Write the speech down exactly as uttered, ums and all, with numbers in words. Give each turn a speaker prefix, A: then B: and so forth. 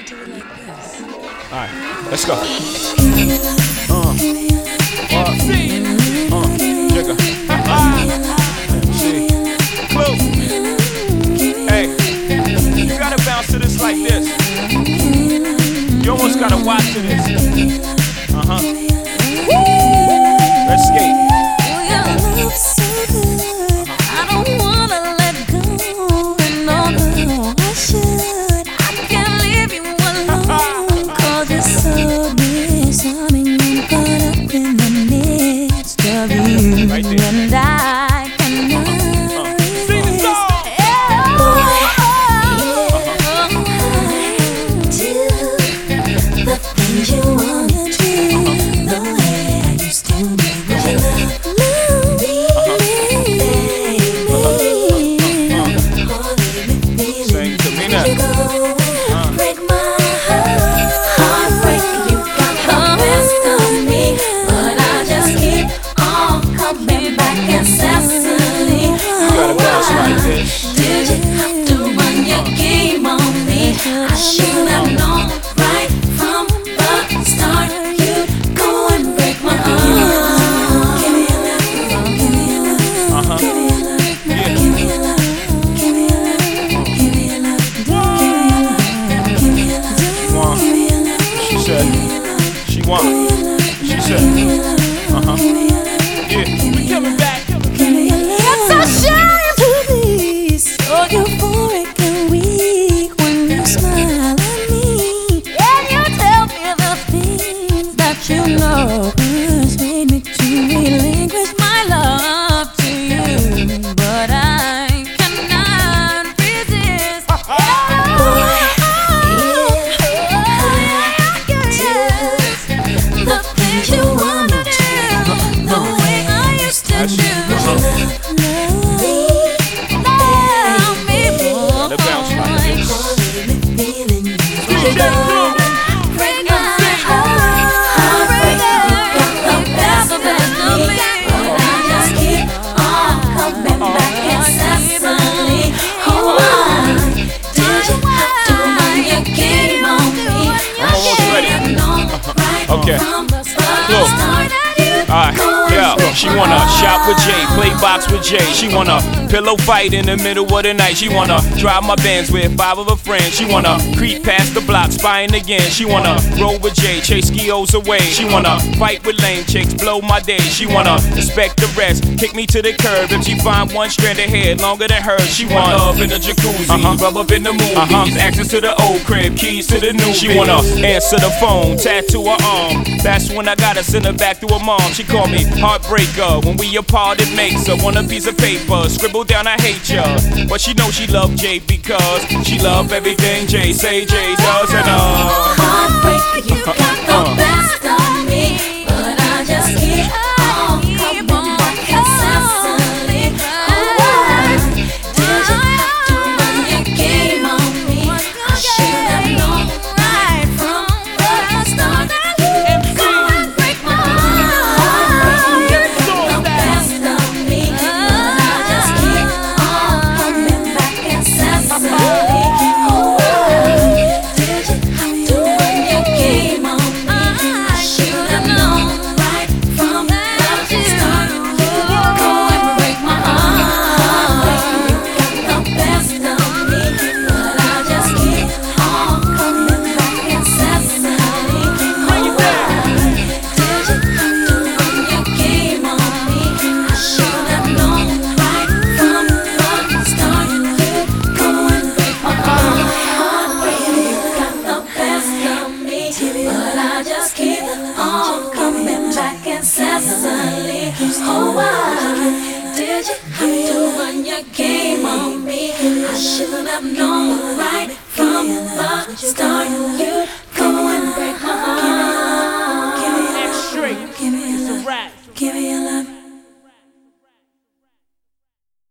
A: wanna do it like this.
B: Alright, let's go. Uh, uh, uh, jigga. See, Blue. Hey, you gotta bounce to this like this. You almost gotta watch to this. Uh huh. Let's skate. Right there.
C: And I cannot
B: uh, sing the song.
C: Do the things you wanna do the way I used to do.
B: Sing to me now.
C: Break my heart, heartbreak. You got the best of me, but I just keep on coming back incessantly.
B: You gotta bounce like this.
C: Did you have to run your game on me? I should have known right from the start you'd go and break my heart. Give me a love, give me a love,
B: Uh-huh.
C: give me a love,
B: Yeah.
C: give me a love, give me a love, give me a love, give me a love,
B: Want.
C: give me a love.
B: She said. She want. She said. Uh-huh. Yeah. We coming back.
C: It's a shame to be so euphoric and weak when you smile at me and you tell me the things that you know persuade me to relinquish my love to you, but I cannot resist. The things you wanna do, the way I used to do.
B: Let bounce like this. Okay. Look. Alright, yeah, she wanna shop with Jay, play box with Jay. She wanna pillow fight in the middle of the night. She wanna drive my Benz with five of her friends. She wanna creep past the block, spying again. She wanna roll with Jay, chase skios away. She wanna fight with lame chicks, blow my day. She wanna respect the rest, kick me to the curb. If she find one strand of hair longer than hers, she want love in the jacuzzi, uh-huh. rub up in the movies, uh-huh. access to the old crib, keys to the new. She wanna answer the phone, tattoo her arm. That's when I gotta send her back to her mom. She call me heartbreaker. When we apart, it makes her want a piece of paper. Scribble down, I hate ya. But she know she love Jay because she love everything Jay say Jay does. And uh,
C: Heartbreak, you got the best of me, but I just keep on coming back incessantly. Why did you have to run your game on me? I should have known right from the start that you'd go and break my heart. You got the best of me, but I just keep on coming back incessantly. Oh, why did you have to run your game on me? I should have known right from the start you'd